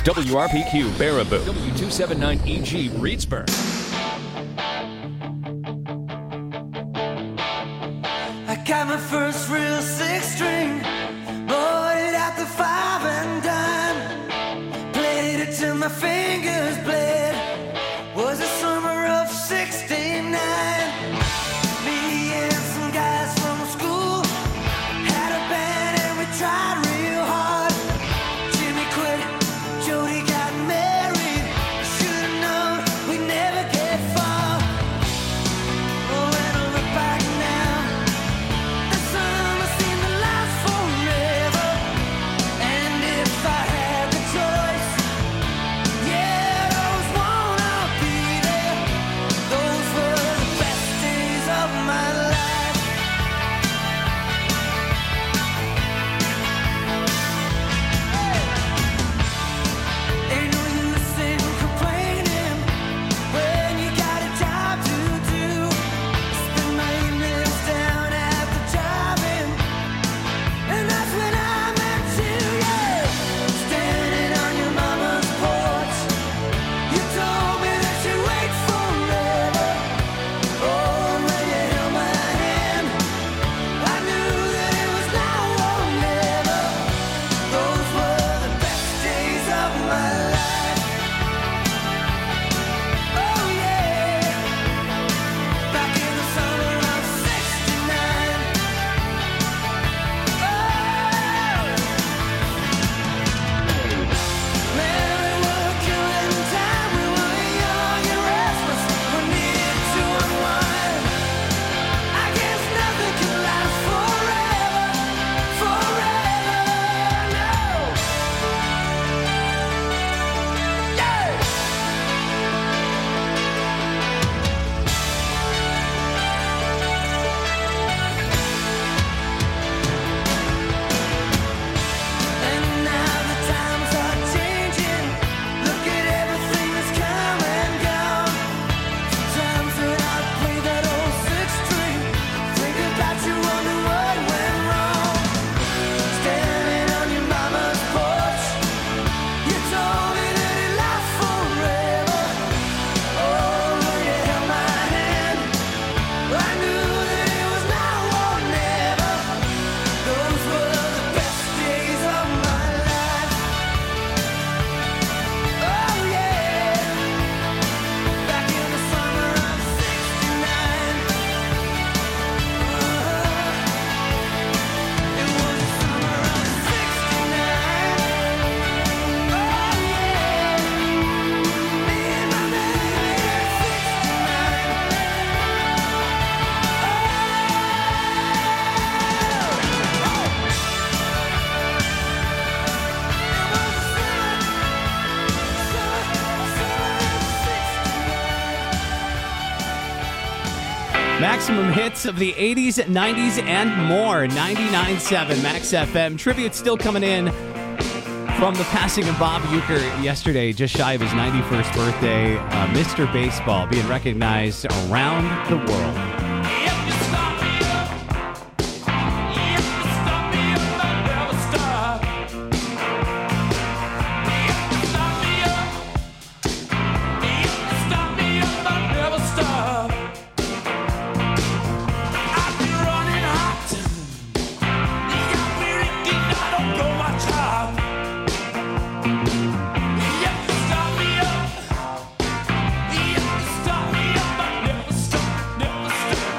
WRPQ Baraboo, W279EG Reedsburg. I got my first real six string, bought it at the 5 and dime, played it till my fingers bled. Was the summer of '69. Me and some guys from school had a band and we tried real hard. Jimmy quit, Jody got married. Should've known we'd never get far. Oh, when I look back now, the summer seemed to last forever. And if I had the choice, yeah, those wanna be there. Those were the best days of my life. Ain't no use in complaining when you got a job to do. Spend my evenings down at the drive-in, and that's when I met you, yeah. Standing on your mama's porch, you told me that you'd wait forever. Oh, when you held my hand, I knew that it was now or never. Those were the best days of my life. Oh yeah, back in the summer of '69. Man, we were killing time. We were young and restless. We needed to unwind. I guess nothing can last forever, no. Yeah. And now the times are changing. Look at everything that's come and gone. Sometimes when I play that old six string, think about you, wonder what went wrong. Standing on your mama's porch, you told me that it lasts forever. Oh, when you held my hand, I knew that it was now or never. Those were the best days of my life. Oh yeah, back in the summer of '69. It was the summer of '69. Oh yeah, me and my baby at '69. Maximum hits of the 80s, 90s, and more. 99.7 Max FM. Tribute still coming in from the passing of Bob Uecker yesterday, just shy of his 91st birthday. Mr. Baseball being recognized around the world. If you stop me up, if you stop me up, I'll never stop. If you stop me up, if you stop me up, I'll never stop. I've been running hot, you got me thinking I don't know my job. If you stop me up, if you stop me up, I'll never stop, never stop.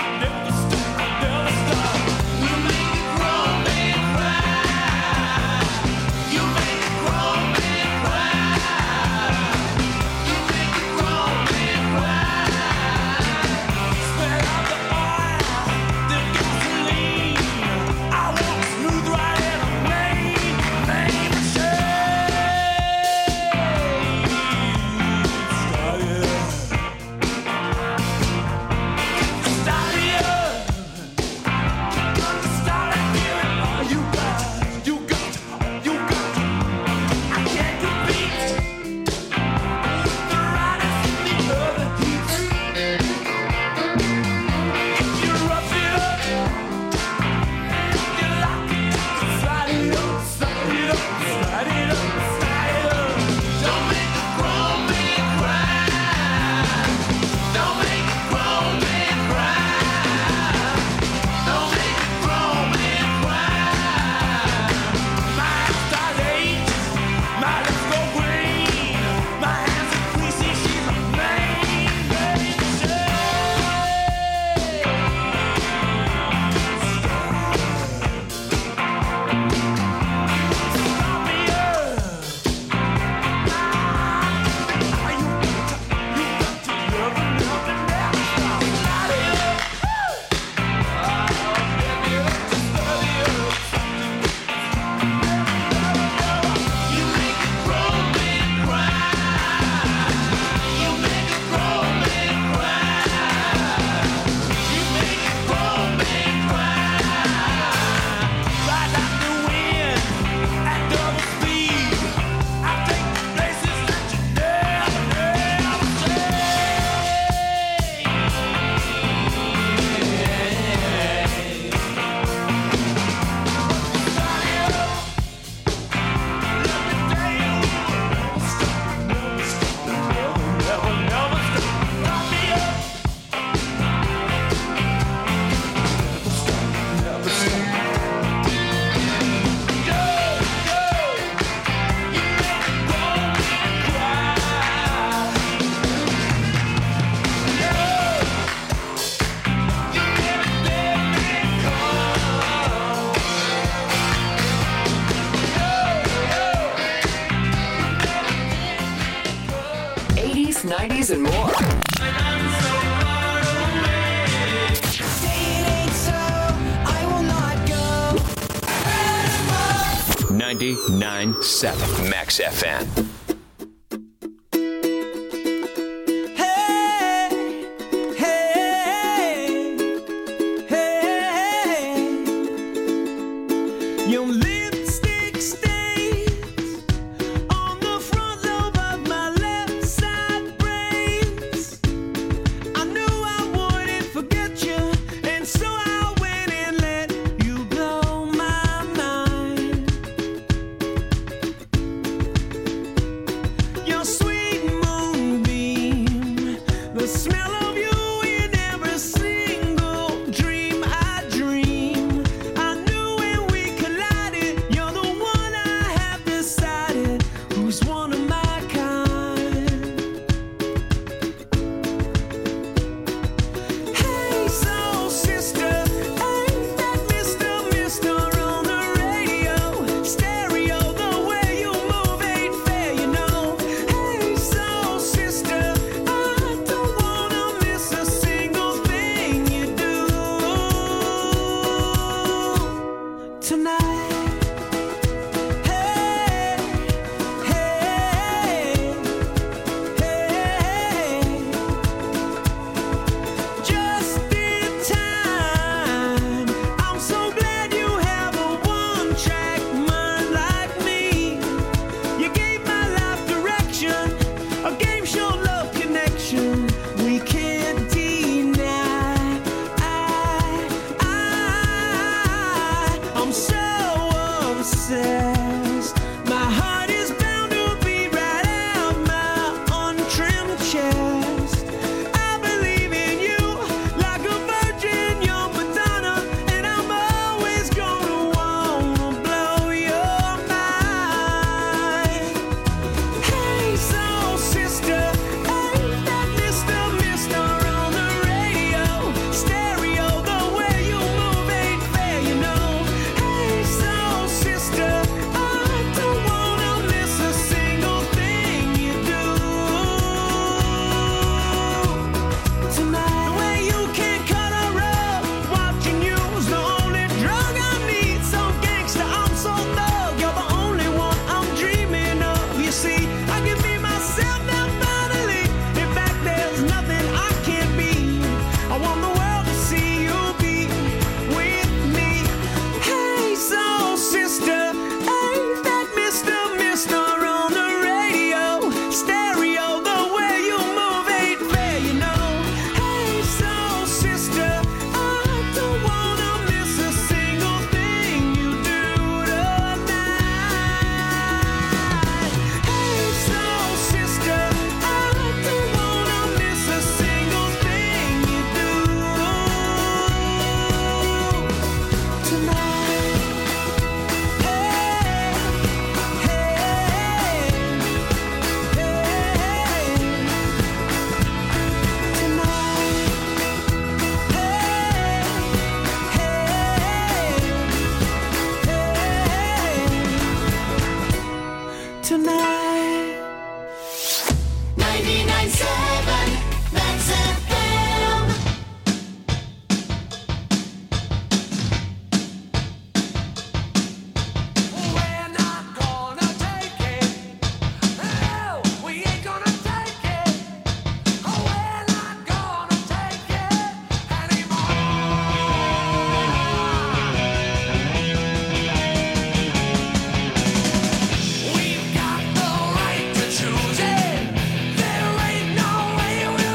80s, 90s, and more. Say it ain't so, I will not go. 99.7 Max FM. Hey, hey, hey. Your lipstick stains on the front lobe of my left side brains. I knew I wouldn't forget you, and so I went and let you blow my mind. Your sweet moonbeam, the smell of you in every single dream I dream. I knew when we collided, you're the one I have decided who's one of my kind. Hey, soul sister, ain't that Mr. on the radio? Stereo, the way you move ain't fair, you know. Hey, soul sister, I don't wanna miss a single thing you do tonight. Hey, hey, hey. Just in time. I'm so glad you have a one-track mind like me. You gave my life direction, a game show love connection we can't deny. I'm so obsessed. My heart is bound to beat right out my untrimmed chest. I believe in you like a virgin, you're Madonna, and I'm always gonna wanna blow your mind. Hey, soul sister, ain't that Mr. on the radio? Stereo, the way you move ain't fair, you know. Hey, soul sister, I don't wanna miss a single thing you do tonight. The way you can cut a rug, watching you's the only drug I need. So gangsta, I'm so thug, you're the only one I'm dreaming of. You see, I can be myself now finally. In fact, there's nothing I can't be. I want the world to see you be with me. Hey, soul sister, ain't that Mr. on the radio? Stereo, the way you move ain't fair, you know. Hey, soul sister, I don't wanna miss a single thing you do tonight. Hey, soul sister, I don't wanna miss a single thing you do tonight. Hey, hey, hey, tonight. Tonight. 99.7 Max FM. We're not gonna take it. No, we ain't gonna take it. We're not gonna take it anymore. We've got the right to choose it. There ain't no way we'll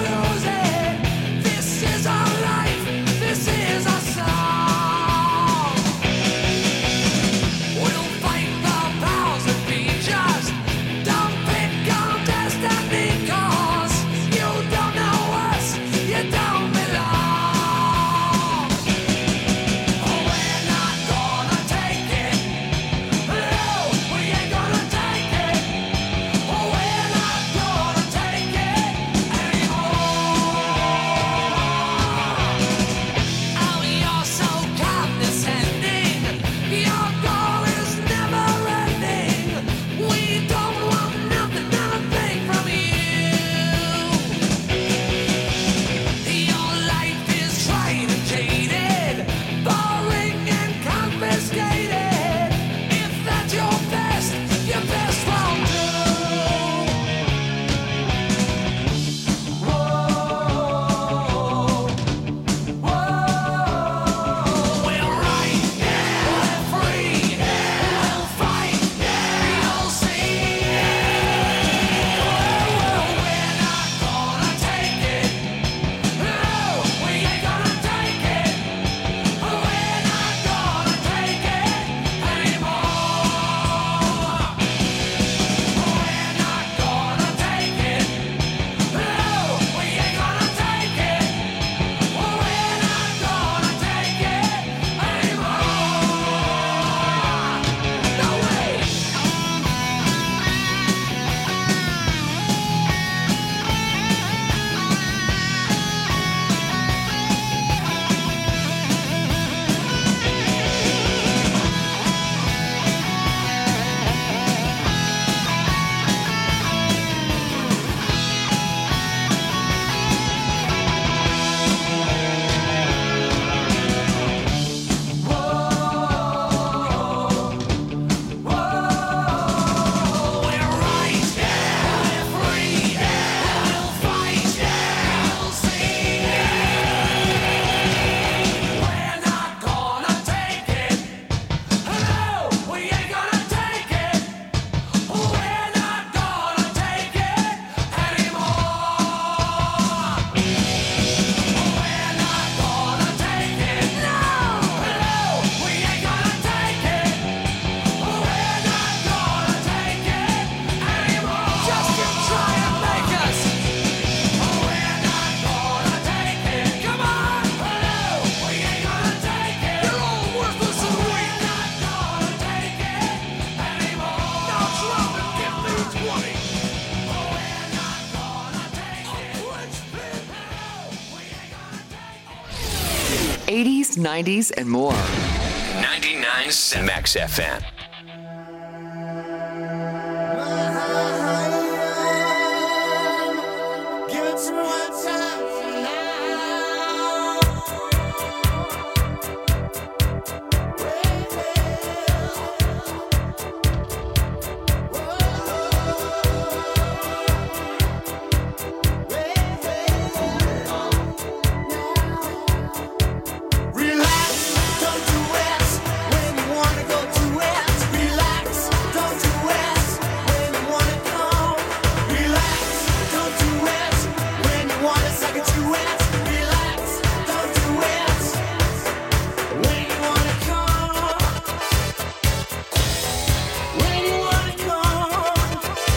80s, 90s, and more. 99.7 Max FM. Give it to me one time Relax, don't do it when you wanna go to it. Relax, don't do it when you wanna come. Relax, don't do it when you wanna suck it to it. Relax, don't do it when you wanna come. When you wanna come.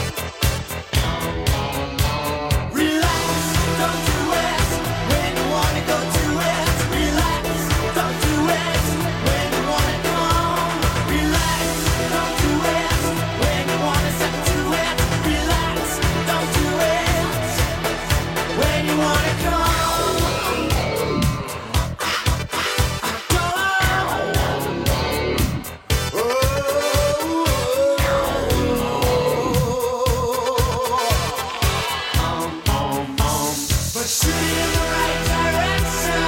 Relax, don't do it when you wanna go to it. Relax, don't do it when you wanna come. Relax, don't do it when you wanna suck to it. Relax, don't do it when you wanna come. But shoot it in the right direction.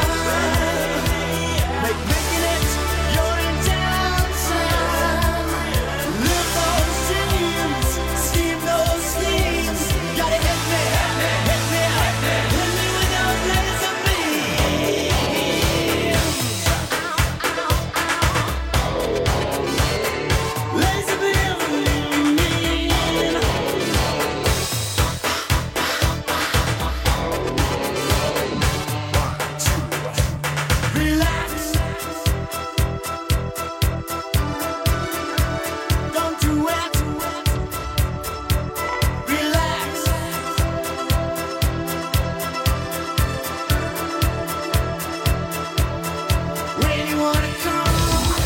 Making it your intention. Live those dreams, scheme those schemes. Gotta hit me with those laser beams. Laser beams. Relax. Don't do it. Relax. When you wanna come.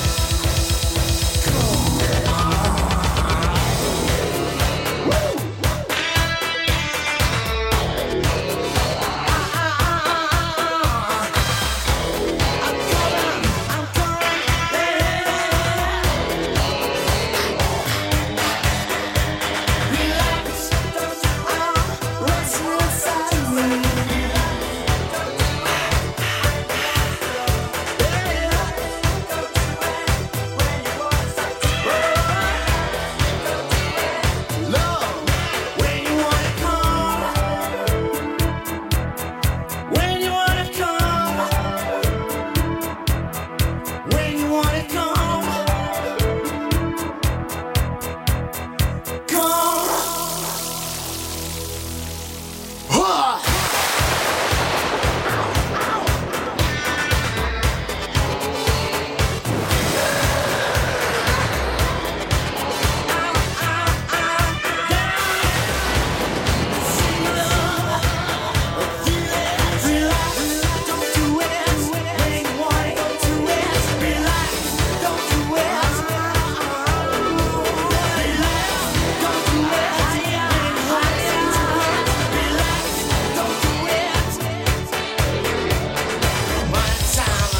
Relax. What's inside me? Love, when you wanna come. When you wanna come. When you wanna come. Come. Relax, don't do it when you wanna go to it. Relax, don't do it. Relax, don't do it when you wanna go to it. Relax, don't do it. My time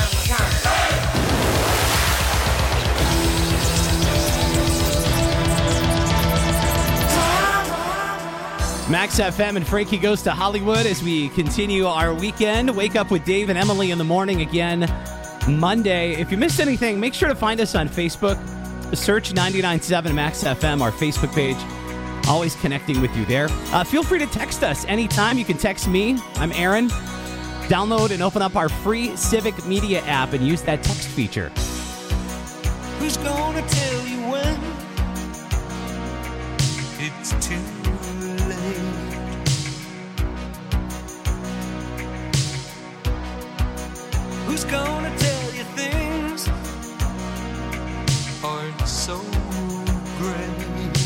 Max FM and Frankie Goes to Hollywood as we continue our weekend. Wake up with Dave and Emily in the morning again Monday. If you missed anything, make sure to find us on Facebook. Search 99.7 Max FM, our Facebook page. Always connecting with you there. Feel free to text us anytime. You can text me. I'm Aaron. Download and open up our free Civic Media app and use that text feature. Who's gonna tell you when it's too late? Who's gonna tell you things aren't so great?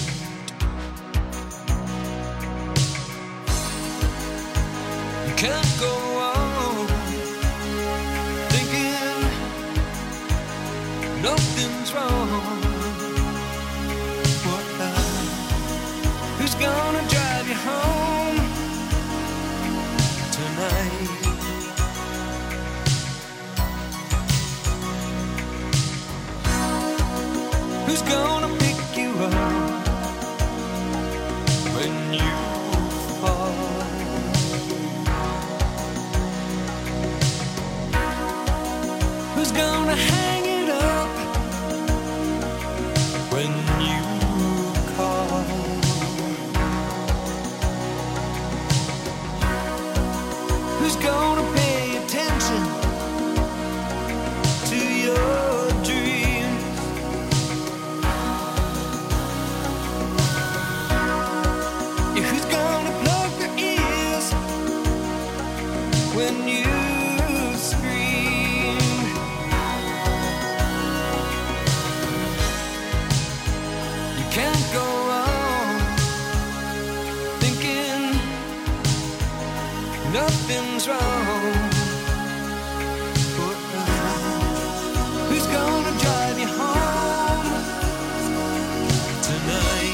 You can't go on thinking nothing's wrong. Who's gonna drive you home tonight? nothing's wrong. Who's gonna drive you home tonight?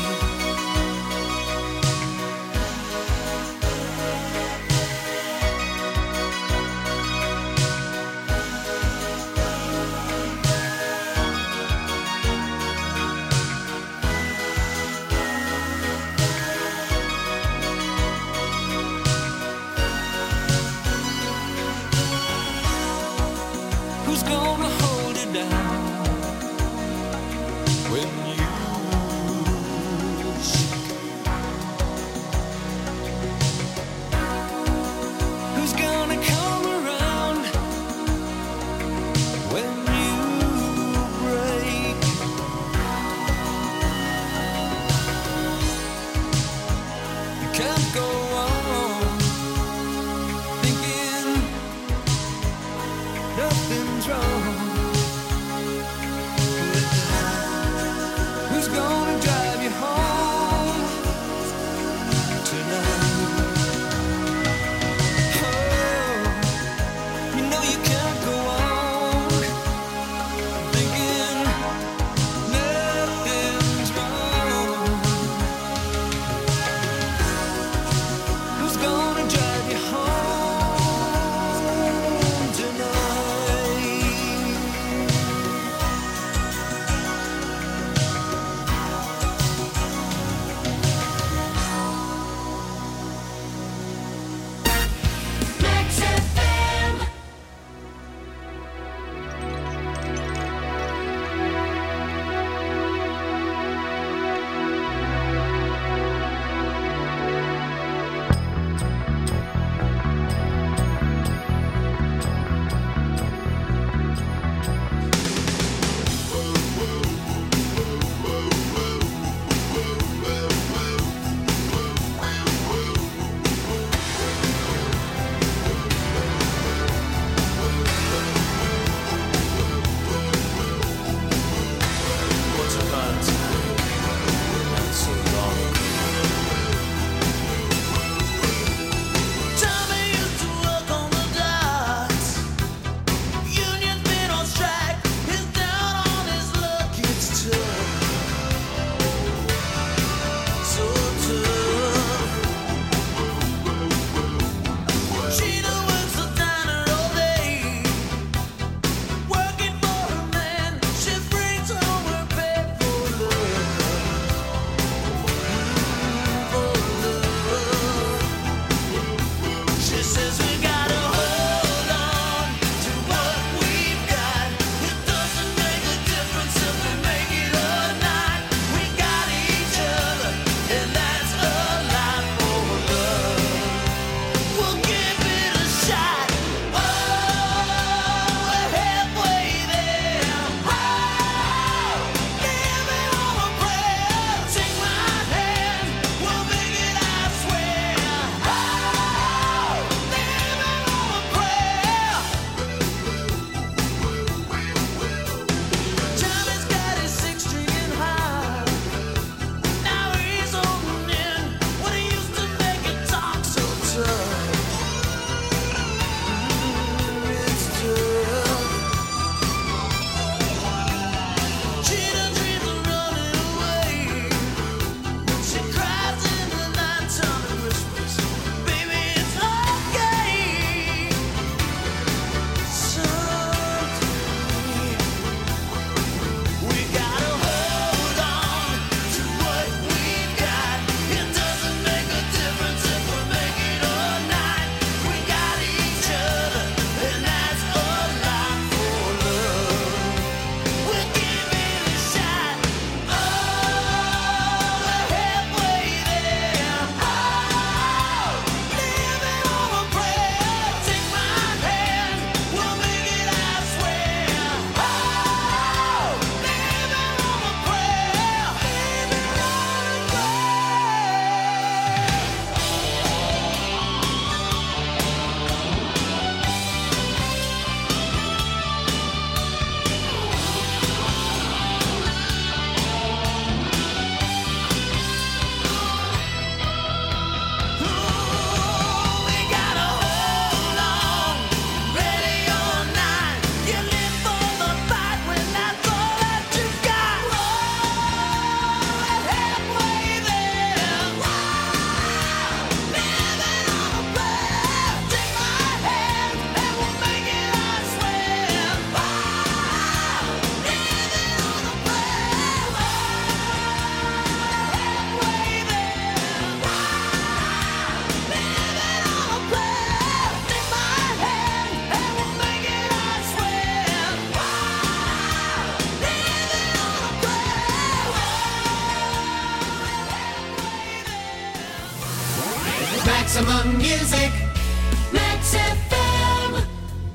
Maximum music. Max FM.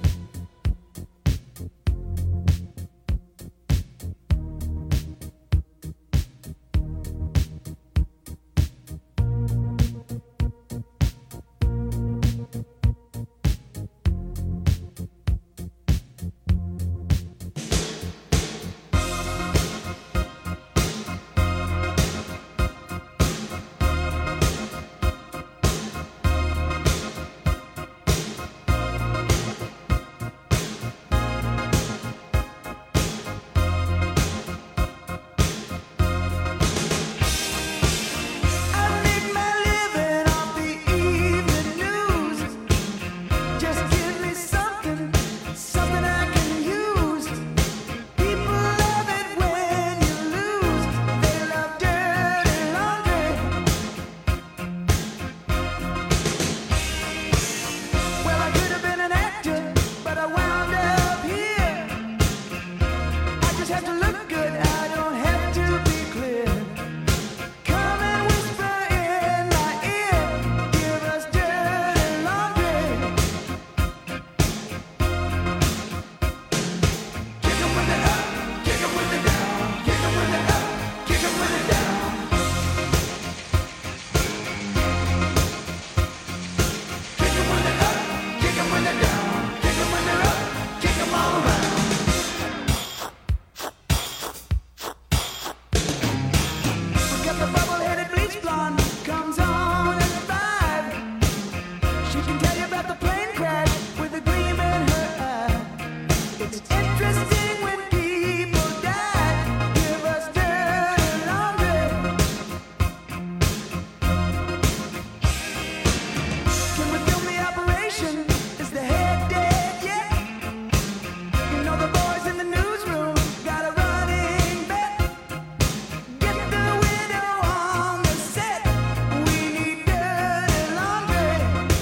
I make my living off the evening news. Just give me something, something I can use. People love it when you lose. They love dirty laundry. Well, I could have been an actor, but I wound up here. I just have to look good. I don't have to be clear. Come and whisper in my ear, give us dirty laundry. Kick 'em with it up, kick 'em with it down, kick 'em with it up, kick 'em with it down. Kick 'em with it up, kick 'em with it down, kick 'em with it up, kick 'em all around. We got the bubble-headed bleach blonde, comes on at 5. She can tell you about the plane crash with a gleam in her eye. It's interesting when people die. Give us dirty laundry. Can we film the operation? Is the head dead yet? You know the boys in the newsroom got a running bet. Get the widow on the set. We need dirty laundry.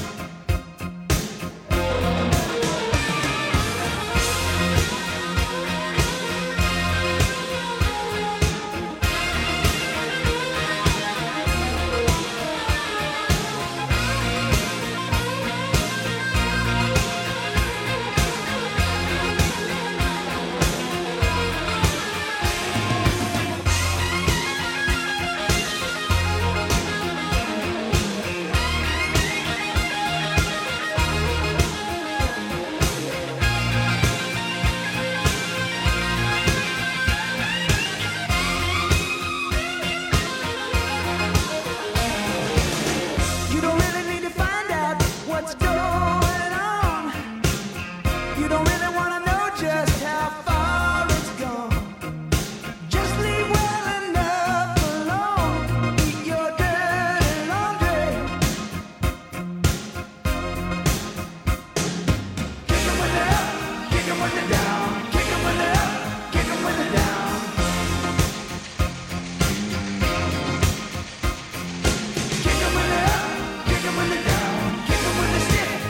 You don't really need to find out what's going on. You don't really want to know just how far it's gone. Just leave well enough alone. Eat your dirty laundry. Kick 'em with it up, kick 'em with it down, kick 'em with it up, kick 'em with it down. Kick 'em with it up, kick 'em with it down, kick 'em with the stick,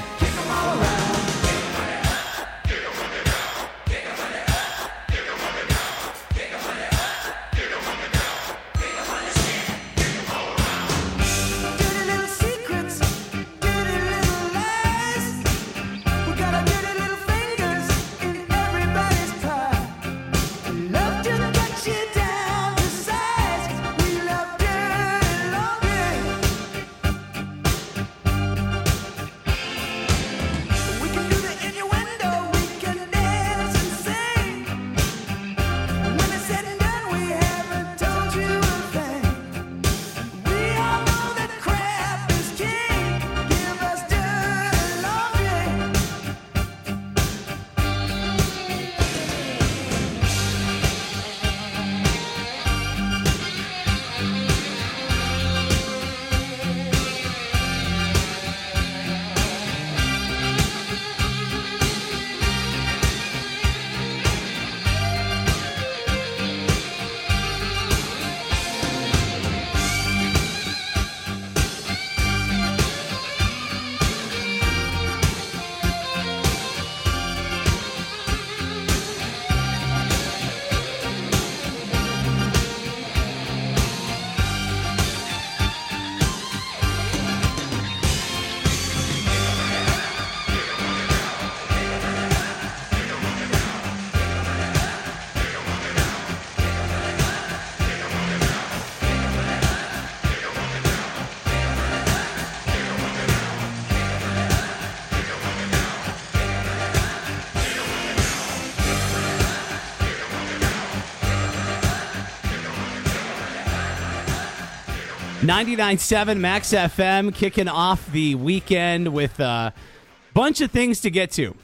99.7 Max FM, kicking off the weekend with a bunch of things to get to.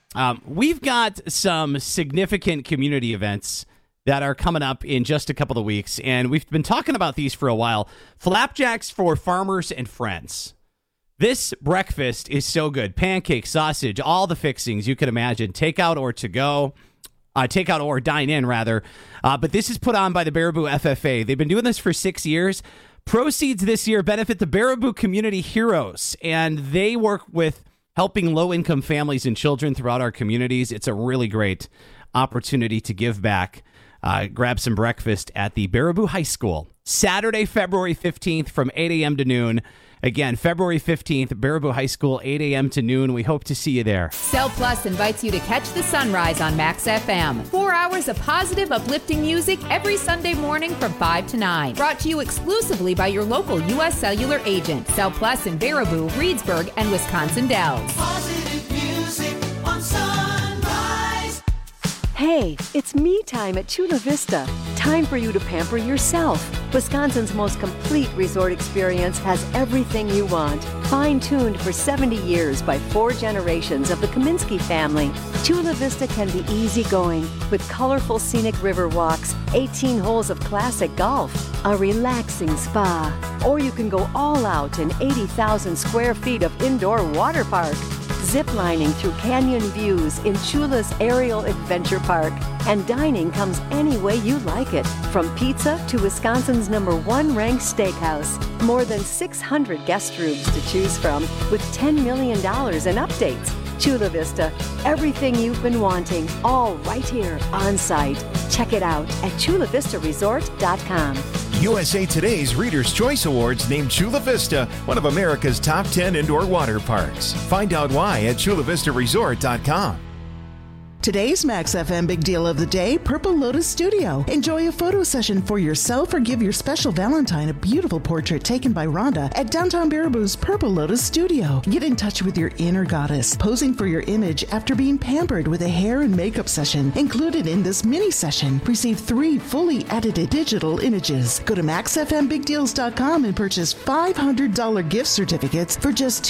We've got some significant community events that are coming up in just a couple of weeks, and we've been talking about these for a while. Flapjacks for Farmers and Friends. This breakfast is so good. Pancakes, sausage, all the fixings you could imagine. Takeout or to go. Takeout or dine in, rather. But this is put on by the Baraboo FFA. They've been doing this for 6 years. Proceeds this year benefit the Baraboo Community Heroes, and they work with helping low-income families and children throughout our communities. It's a really great opportunity to give back. Grab some breakfast at the Baraboo High School. Saturday, February 15th from 8 a.m. to noon. Again, February 15th, Baraboo High School, 8 a.m. to noon. We hope to see you there. Cell Plus invites you to catch the sunrise on Max FM. 4 hours of positive, uplifting music every Sunday morning from 5 to 9. Brought to you exclusively by your local U.S. Cellular agent. Cell Plus in Baraboo, Reedsburg, and Wisconsin Dells. Positive music on Sunrise. Hey, it's me time at Chula Vista. Time for you to pamper yourself. Wisconsin's most complete resort experience has everything you want. Fine-tuned for 70 years by 4 generations of the Kaminsky family, Chula Vista can be easygoing with colorful scenic river walks, 18 holes of classic golf, a relaxing spa, or you can go all out in 80,000 square feet of indoor water park. Ziplining through canyon views in Chula's Aerial Adventure Park. And dining comes any way you like it, from pizza to Wisconsin's #1 ranked steakhouse. More than 600 guest rooms to choose from, with $10 million in updates. Chula Vista, everything you've been wanting, all right here on site. Check it out at chulavistaresort.com. USA Today's Reader's Choice Awards named Chula Vista one of America's top 10 indoor water parks. Find out why at chulavistaresort.com. Today's Max FM Big Deal of the Day, Purple Lotus Studio. Enjoy a photo session for yourself or give your special Valentine a beautiful portrait taken by Rhonda at downtown Baraboo's Purple Lotus Studio. Get in touch with your inner goddess, posing for your image after being pampered with a hair and makeup session. Included in this mini session, receive 3 fully edited digital images. Go to maxfmbigdeals.com and purchase $500 gift certificates for just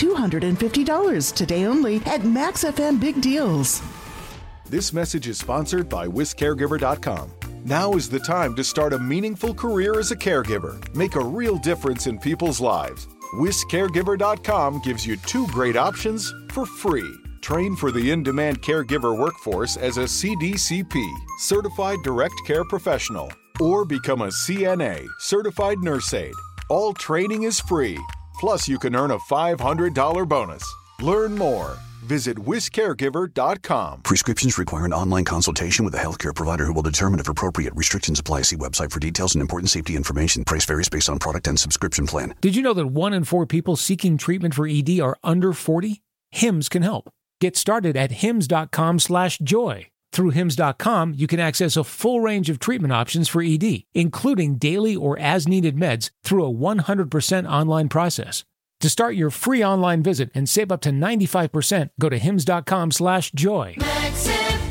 $250 today only at Max FM Big Deals. This message is sponsored by WisCaregiver.com. Now is the time to start a meaningful career as a caregiver. Make a real difference in people's lives. WisCaregiver.com gives you 2 great options for free. Train for the in-demand caregiver workforce as a CDCP, Certified Direct Care Professional, or become a CNA, Certified Nurse Aide. All training is free. Plus, you can earn a $500 bonus. Learn more. Visit WisCaregiver.com. Prescriptions require an online consultation with a healthcare provider who will determine if appropriate. Restrictions apply. See website for details and important safety information. Price varies based on product and subscription plan. Did you know that 1 in 4 people seeking treatment for ED are under 40? Hims can help. Get started at hims.com/joy. Through hims.com, you can access a full range of treatment options for ED, including daily or as-needed meds through a 100% online process. To start your free online visit and save up to 95%, go to hims.com/joy. Max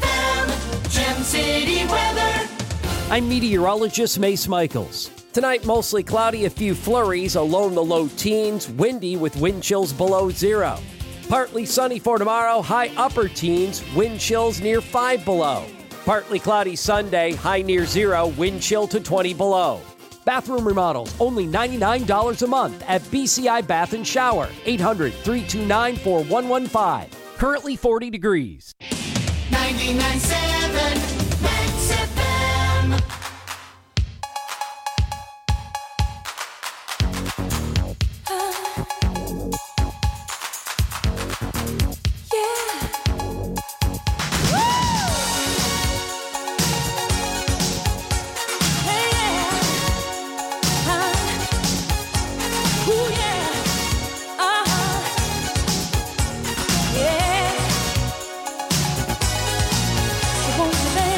FM, Gem City weather. I'm meteorologist Mace Michaels. Tonight, mostly cloudy, a few flurries, a low in the low teens, windy with wind chills below 0. Partly sunny for tomorrow, high upper teens, wind chills near 5 below. Partly cloudy Sunday, high near 0, wind chill to 20 below. Bathroom remodels, only $99 a month at BCI Bath & Shower, 800-329-4115. Currently 40 degrees. 99.7 Max FM. Won't you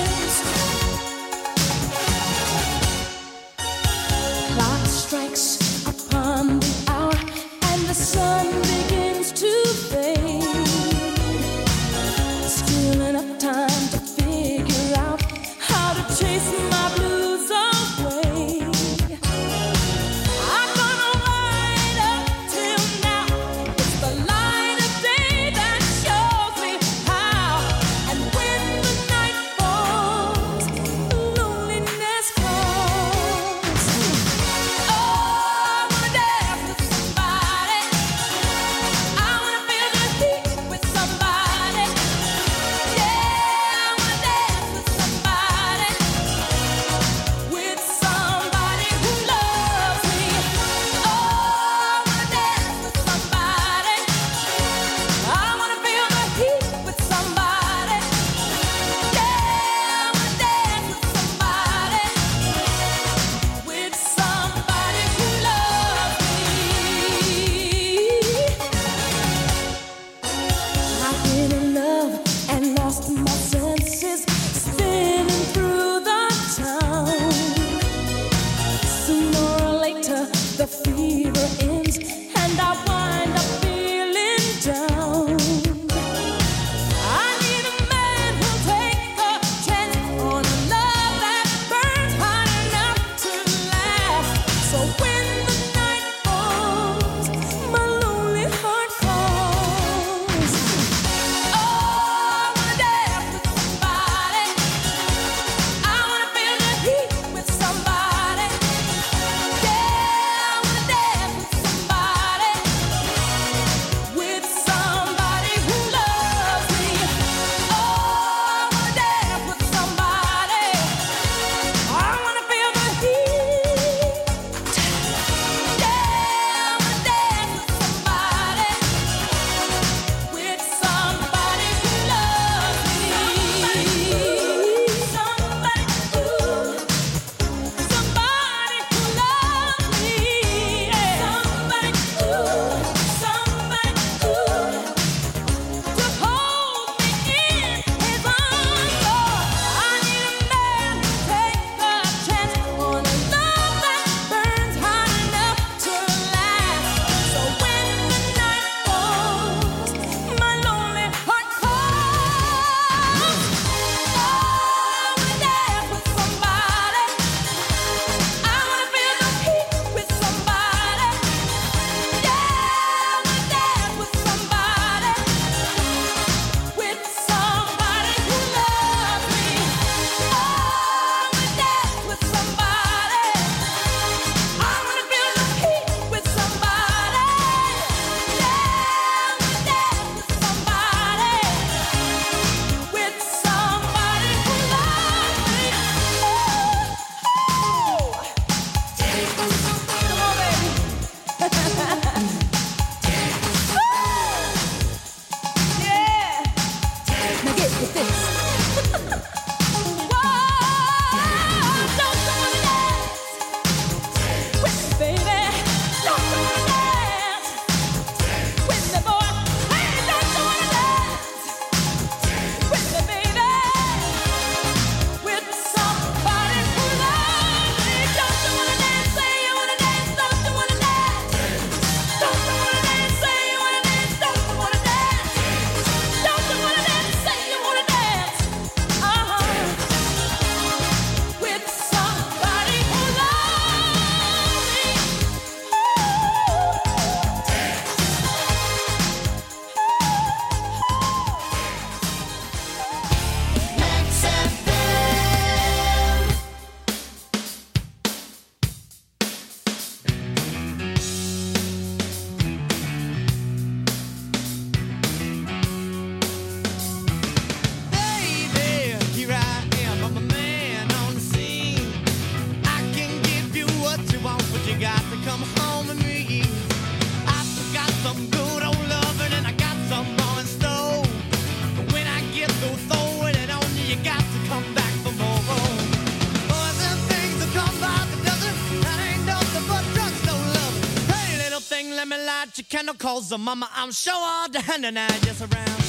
candle calls her mama. I'm sure all the hand and I just around.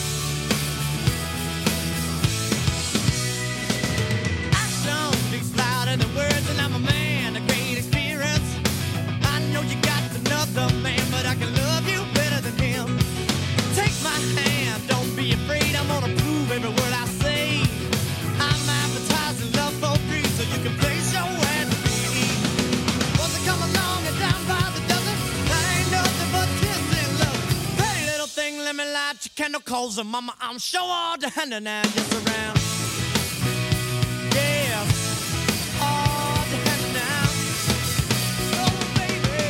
Action speaks louder than words, and I'm a man of great experience. I know you got another man, but I can love you better than him. Take my hand, don't be afraid. I'm gonna prove every word I say. I'm advertising love for free, so you can place your ad to me. Once I come along and down by the dozen, that ain't nothing but tears in love. Pretty little thing, let me light your candle calls her mama. I'm sure all the hand and I just around. Yeah, all the hand and I. Oh, baby.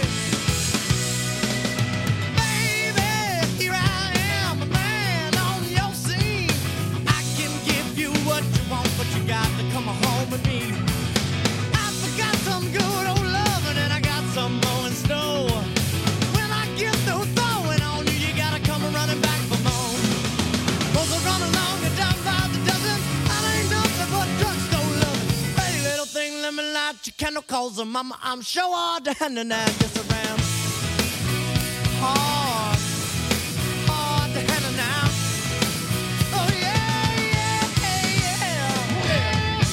Baby, here I am, a man on your scene. I can give you what you want, but you got to come home with me. I forgot some good old loving, and I got some more in store. When I get through throwing on you, you gotta come running back for more. Cause I run along and down by the dozen, I ain't nothing but drugstore loving. Pretty little thing, let me light your candle calls her mama. I'm sure all the hand and I just around. Hard, hard the hand and I. Oh yeah, yeah, yeah.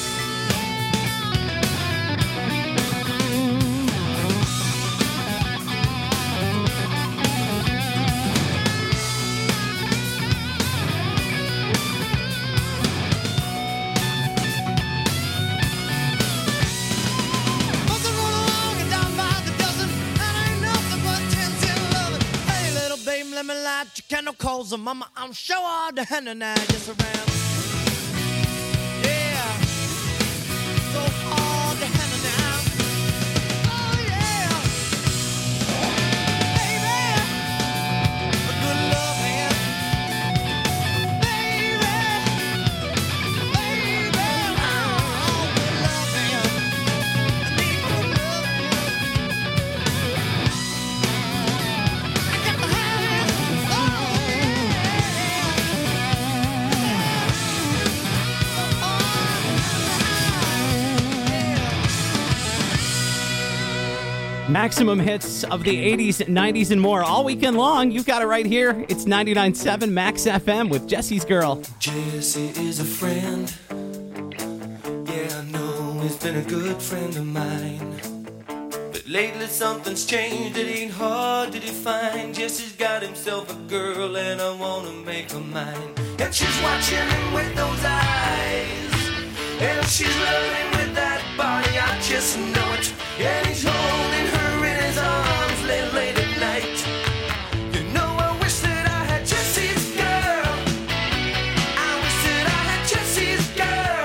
Once I run along and down by the dozen, that ain't nothing but 10 loving. Hey, little baby, let me light your candle calls her mama. I'm sure all the hand and I just around. Yeah, so hard the hand and I. Oh yeah, baby, a good love hand. Baby, oh, good love hand. I need good love hand. I got to have it. Oh Maximum hits of the 80s, 90s, and more all weekend long. You've got it right here. It's 99.7 Max FM with Jesse's Girl. Jesse is a friend. Yeah, I know he's been a good friend of mine. But lately something's changed. It ain't hard to define. Jesse's got himself a girl and I wanna make her mine. And she's watching him with those eyes. And she's loving with that body, I just know it. And he's holding her in his arms late at night. You know I wish that I had Jesse's girl. I wish that I had Jesse's girl.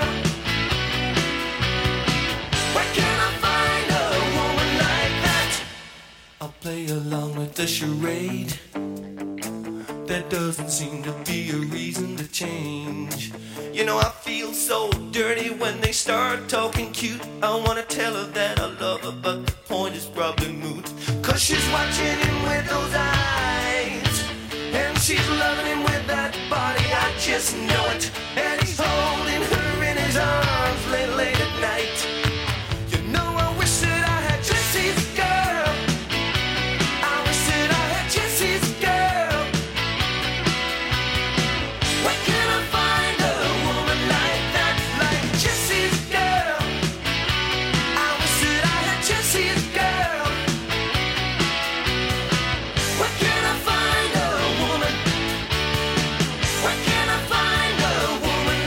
Where can I find a woman like that? I'll play along with the charade. There doesn't seem to be a reason to change. You know I feel so dirty when they start talking cute. I wanna tell her that I love her, but the point is probably moot. Cause she's watching him with those eyes. And she's loving him with that body, I just know it. And he's holding her in his arms late at night. You know I wish that I had Jesse's girl. I wish that I had Jesse's girl. Where can I find a woman like that, like Jesse's girl? I wish that I had Jesse's girl. Where can I find a woman? Where can I find a woman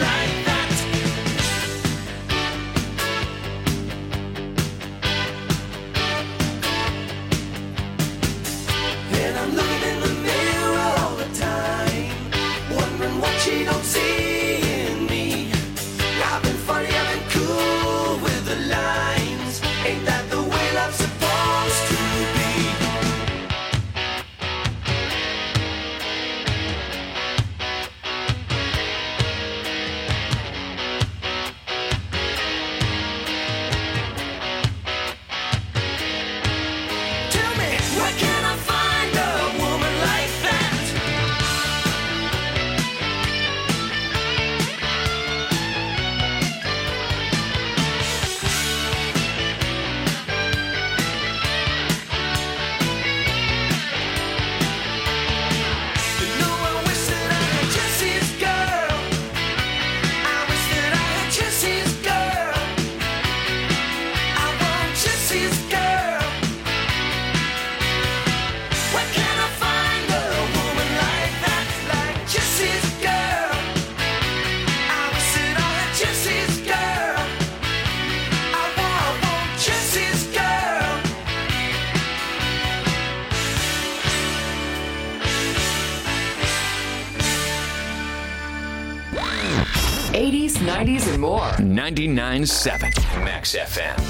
80s, 90s, and more. 99.7 Max FM.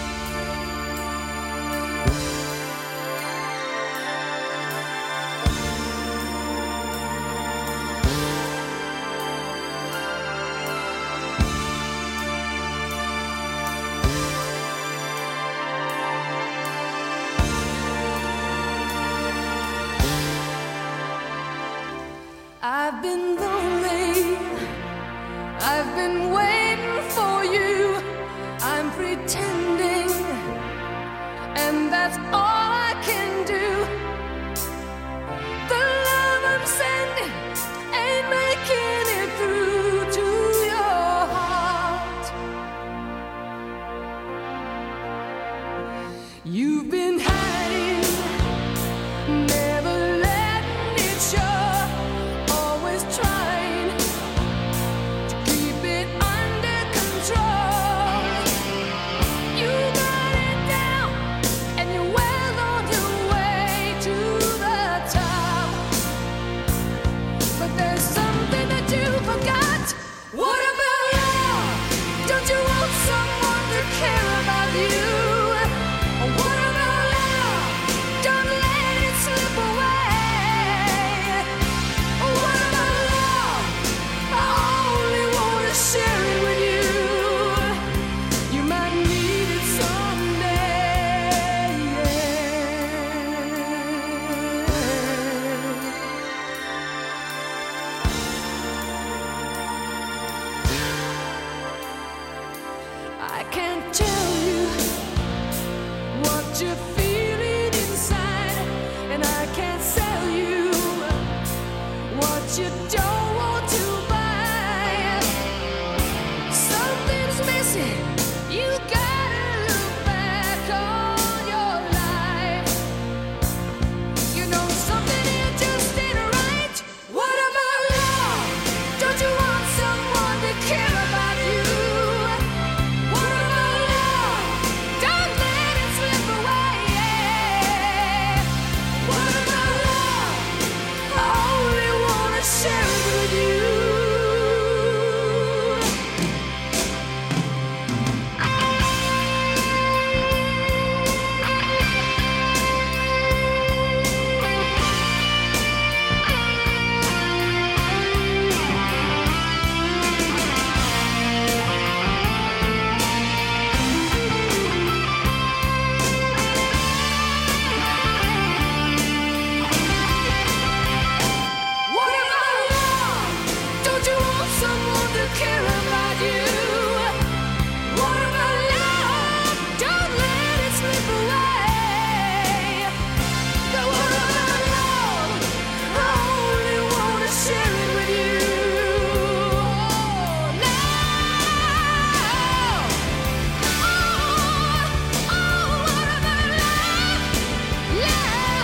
I've been lonely. I've been waiting for you. I'm pretending, and that's all I can do. The love I'm sending ain't making it through to your heart. You've been hiding, never letting it show. Always trying to keep it under control. You got it down, and you're well on your way to the top. But there's something that you forgot. What about love? Don't you want someone to care about you? What about love? Don't let it slip away. What about love? I only want to share it with you. You might need it someday. I can't tell you what you're feeling inside, and I can't sell you what you don't want to buy. Something's missing. You gotta look back on your life. You know something here just ain't right. What about love? Don't you want someone to care about you? What about love? Don't let it slip away. What about love? I only wanna share it with you. What about love? Don't you want someone to care about you? What about love? Don't let it slip away. What about love? I only want to share it with you. What about love? Love.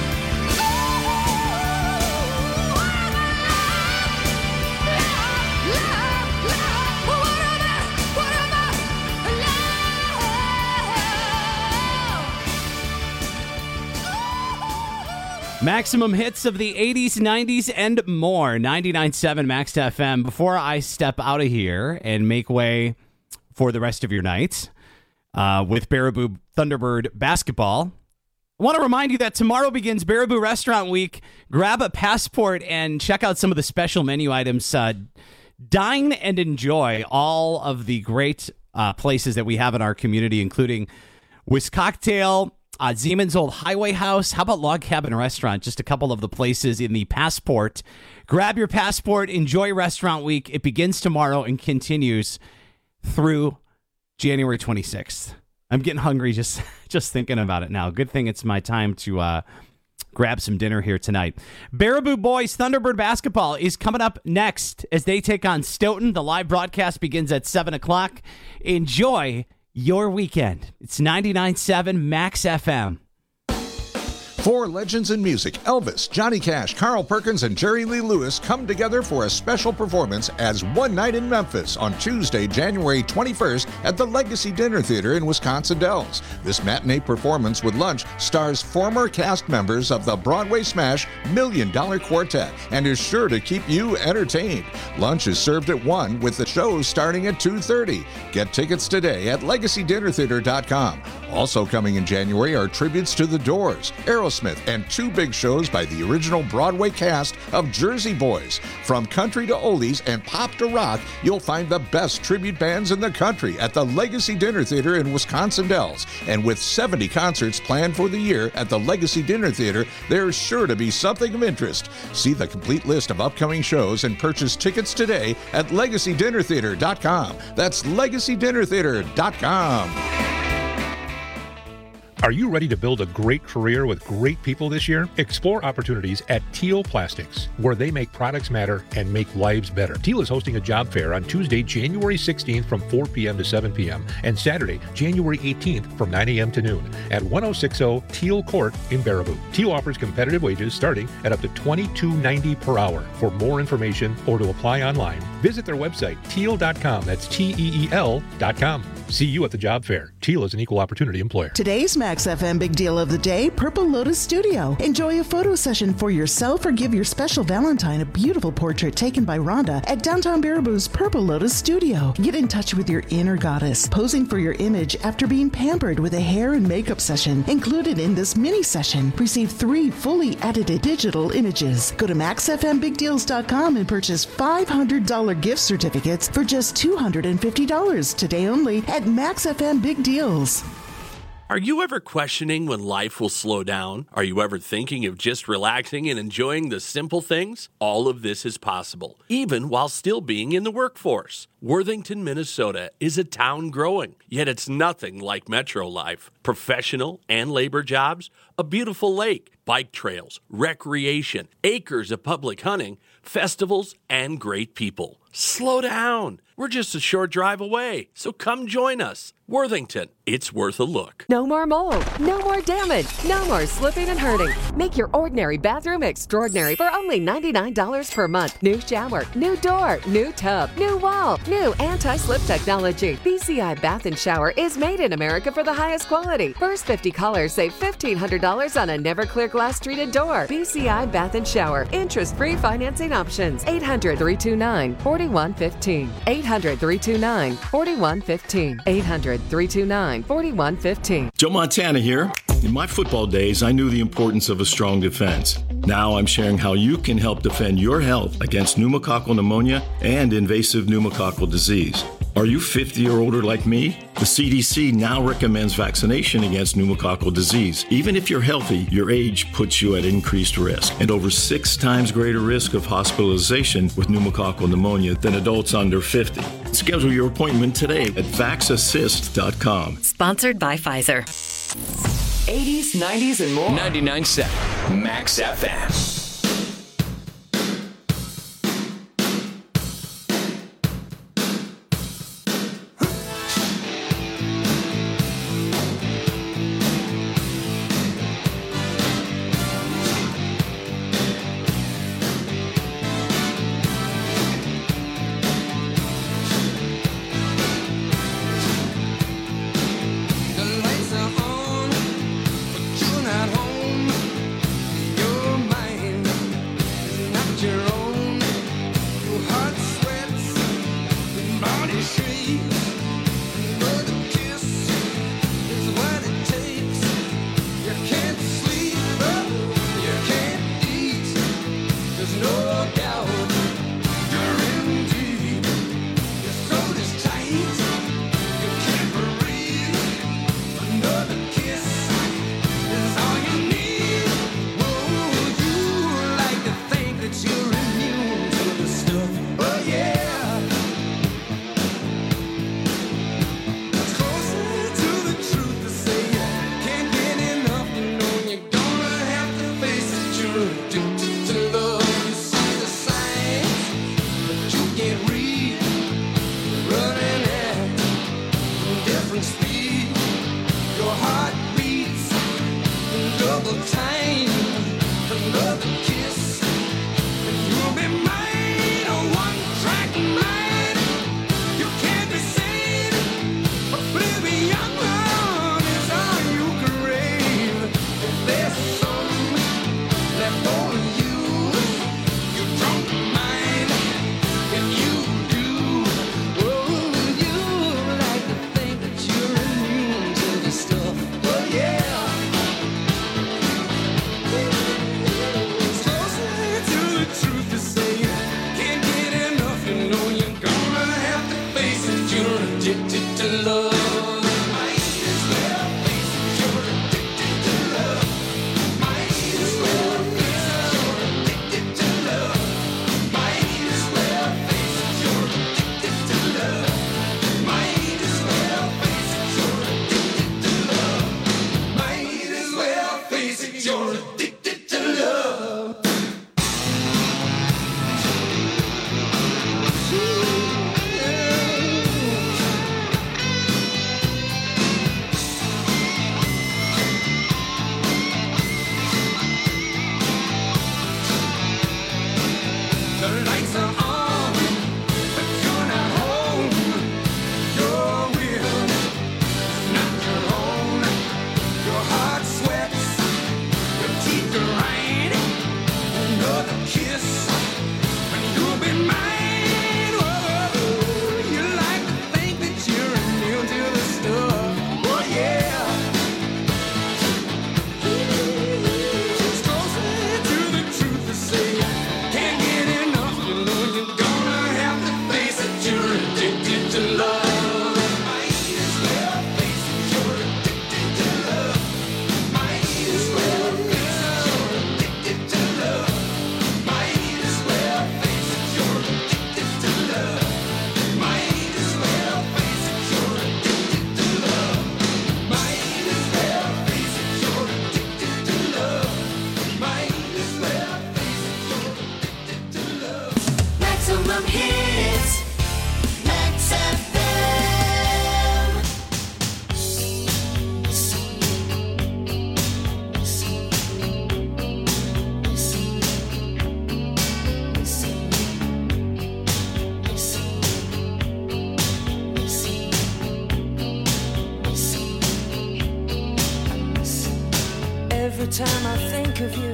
Maximum hits of the 80s, 90s, and more. 99.7 Max FM. Before I step out of here and make way for the rest of your night with Baraboo Thunderbird basketball, I want to remind you that tomorrow begins Baraboo Restaurant Week. Grab a passport and check out some of the special menu items. Dine and enjoy all of the great places that we have in our community, including Wiscocktail, Zeman's Old Highway House. How about Log Cabin Restaurant? Just a couple of the places in the passport. Grab your passport. Enjoy Restaurant Week. It begins tomorrow and continues through January 26th. I'm getting hungry just thinking about it now. Good thing it's my time to grab some dinner here tonight. Baraboo Boys Thunderbird basketball is coming up next as they take on Stoughton. The live broadcast begins at 7 o'clock. Enjoy your weekend. It's 99.7 Max FM. Four legends in music, Elvis, Johnny Cash, Carl Perkins, and Jerry Lee Lewis come together for a special performance as One Night in Memphis on Tuesday, January 21st at the Legacy Dinner Theater in Wisconsin Dells. This matinee performance with lunch stars former cast members of the Broadway smash $1 Million Quartet and is sure to keep you entertained. Lunch is served at 1 with the show starting at 2:30. Get tickets today at LegacyDinnerTheater.com. Also coming in January are tributes to The Doors, Aerosmith, and two big shows by the original Broadway cast of Jersey Boys. From country to oldies and pop to rock, you'll find the best tribute bands in the country at the Legacy Dinner Theater in Wisconsin Dells. And with 70 concerts planned for the year at the Legacy Dinner Theater, there's sure to be something of interest. See the complete list of upcoming shows and purchase tickets today at LegacyDinnerTheater.com. That's LegacyDinnerTheater.com. Are you ready to build a great career with great people this year? Explore opportunities at Teal Plastics, where they make products matter and make lives better. Teal is hosting a job fair on Tuesday, January 16th from 4 p.m. to 7 p.m. and Saturday, January 18th from 9 a.m. to noon at 1060 Teal Court in Baraboo. Teal offers competitive wages starting at up to $22.90 per hour. For more information or to apply online, visit their website, teal.com. That's TEEL.com. See you at the job fair. Teal is an equal opportunity employer. Today's Max FM Big Deal of the Day, Purple Lotus Studio. Enjoy a photo session for yourself or give your special Valentine a beautiful portrait taken by Rhonda at downtown Baraboo's Purple Lotus Studio. Get in touch with your inner goddess, posing for your image after being pampered with a hair and makeup session. Included in this mini session, receive 3 fully edited digital images. Go to MaxFMBigDeals.com and purchase $500 gift certificates for just $250 today only at Max FM Big Deals. Are you ever questioning when life will slow down? Are you ever thinking of just relaxing and enjoying the simple things? All of this is possible, even while still being in the workforce. Worthington, Minnesota is a town growing, yet it's nothing like metro life. Professional and labor jobs, a beautiful lake, bike trails, recreation, acres of public hunting, festivals, and great people. Slow down. We're just a short drive away, so come join us. Worthington, it's worth a look. No more mold, no more damage, no more slipping and hurting. Make your ordinary bathroom extraordinary for only $99 per month. New shower, new door, new tub, new wall, new anti-slip technology. BCI Bath and Shower is made in America for the highest quality. First 50 callers save $1,500 on a never clear glass treated door. BCI Bath and Shower. Interest-free financing options. 800-329-4115. 800-329-4115. 800-329-4115. Joe Montana here. In my football days, I knew the importance of a strong defense. Now I'm sharing how you can help defend your health against pneumococcal pneumonia and invasive pneumococcal disease. Are you 50 or older like me? The CDC now recommends vaccination against pneumococcal disease. Even if you're healthy, your age puts you at increased risk and over 6 times greater risk of hospitalization with pneumococcal pneumonia than adults under 50. Schedule your appointment today at vaxassist.com. Sponsored by Pfizer. 80s, 90s, and more. 99.7 Max FM. At home, but you're not home. You're mine. lights are on, but you're not home. Your will is not your own. Your heart sweats, your teeth grind. Another kiss, and you'll be mine. Whoa, you like to think that you're immune to the stuff. Oh yeah. Just closer to the truth to say, can't get enough. You know you're gonna have to face it. You're addicted to love. Might as well face it. You're addicted to love. Might as well face it. You're addicted to love. Might as well face it. You're addicted to love. Might as well face it. You're addicted to love. Might as well face it. You're addicted to love. Might as well face it. You're addicted to love. Maximum hits. Max FM. Every time I think of you,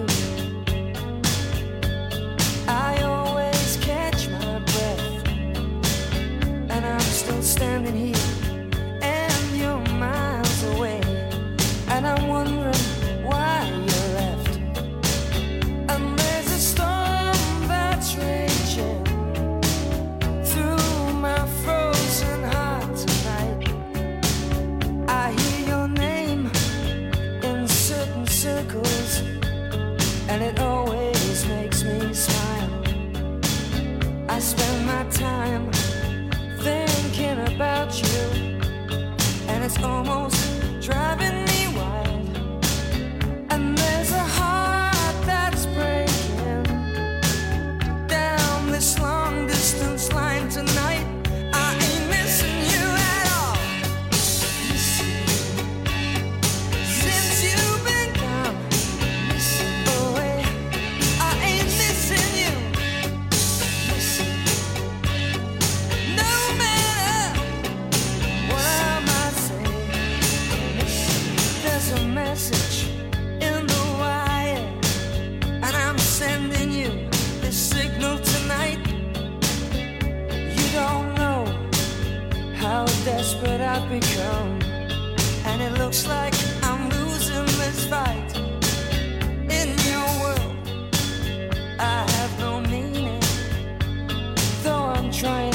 I always catch my breath. And I'm still standing here, and you're miles away. And I'm wondering why you left. And there's a storm that's raging through my frozen heart tonight. I hear your name in certain circles, and it always makes me smile. I spend my time thinking about you, and it's almost driving me wild. And there's a heart that's breaking down this long distance line tonight. I ain't missing you at all. Since you've been gone away, I ain't missing you. No matter what I might say, there's a message in the wire, and I'm sending you this signal tonight. You don't know how desperate I've become, and it looks like I'm losing this fight. In your world, I have no meaning, though I'm trying